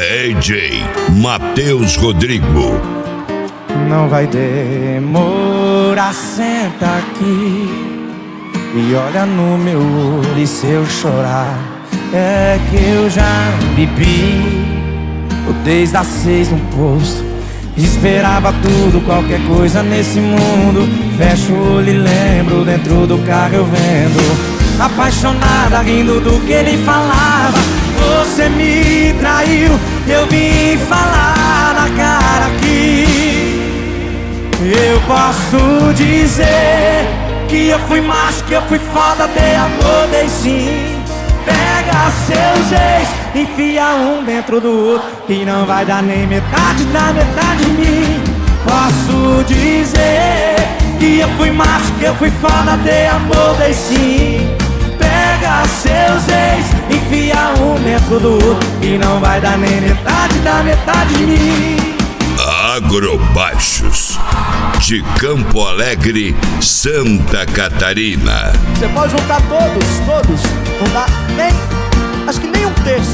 DJ Matheus Rodrigo. Não vai demorar, senta aqui e olha no meu olho. E se eu chorar, é que eu já bebi desde as 6 no posto. Esperava tudo, qualquer coisa nesse mundo. Fecho o olho e lembro, dentro do carro eu vendo, apaixonada, rindo do que ele falava. Você me traiu, eu vim falar na cara aqui. Eu posso dizer que eu fui macho, que eu fui foda, dei amor, dei sim. Pega seus ex, enfia um dentro do outro, e não vai dar nem metade da metade de mim. Posso dizer que eu fui macho, que eu fui foda, dei amor, dei sim. Pega seus ex, enfia um dentro do outro, e não vai dar nem metade da metade de mim. Agrobaixos, de Campo Alegre, Santa Catarina. Você pode juntar todos, não dá nem, acho que nem um terço.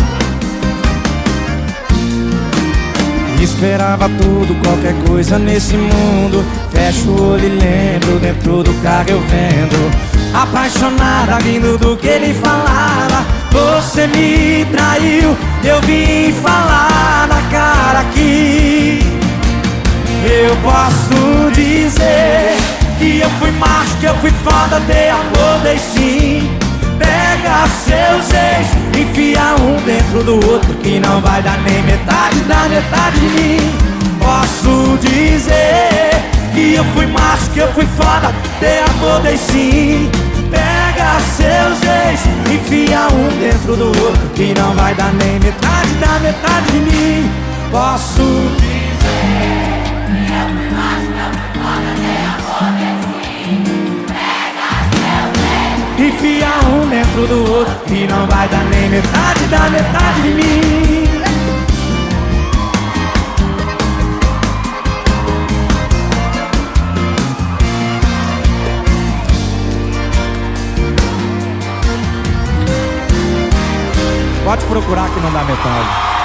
Esperava tudo, qualquer coisa nesse mundo. Fecho o olho e lembro, dentro do carro eu vendo, apaixonada, rindo do que ele falava. Você me traiu, eu vim falar na cara aqui. Eu posso dizer que eu fui macho, que eu fui foda, dei amor, dei sim. Pega seus ex, enfia um dentro do outro, que não vai dar nem metade da metade de mim. Posso dizer que eu fui macho, que eu fui foda, dei amor, dei sim. Pega seus ex, enfia um dentro do outro, que não vai dar nem metade da metade de mim. Posso dizer que eu fui macho, que eu fui foda, dei amor, dei sim. Pega seus ex, enfia um dentro do outro, que não vai dar nem metade da metade de mim. Pode procurar que não dá metade.